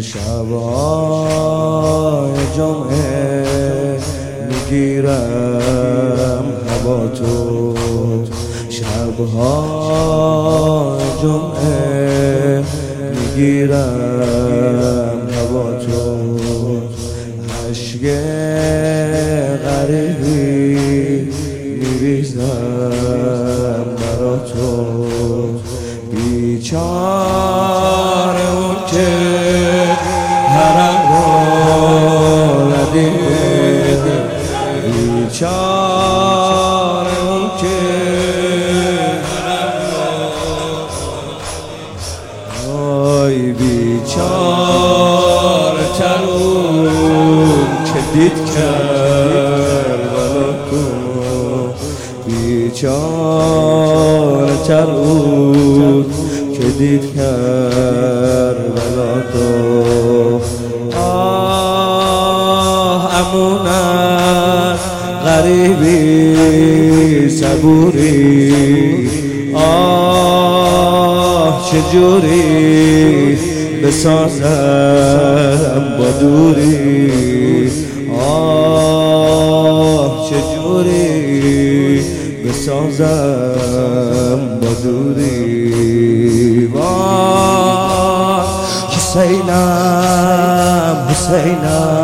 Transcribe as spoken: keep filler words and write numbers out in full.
شبای جمعه میگیرم هوا تو، شبهای جمعه میگیرم هوا تو، عشق غریبی میریزم برا تو، بیچاره اون که حرم رو ندیده، بیچاره اون که حرم رو، آی بیچاره تر اون که دید کربلا تو، بیچاره تر اون که دید کربلا تو. آه امونم غریبی صبوری، آه چجوری بسازم با دوری، آه چجوری بسازم با دوری. وای حسینم حسینم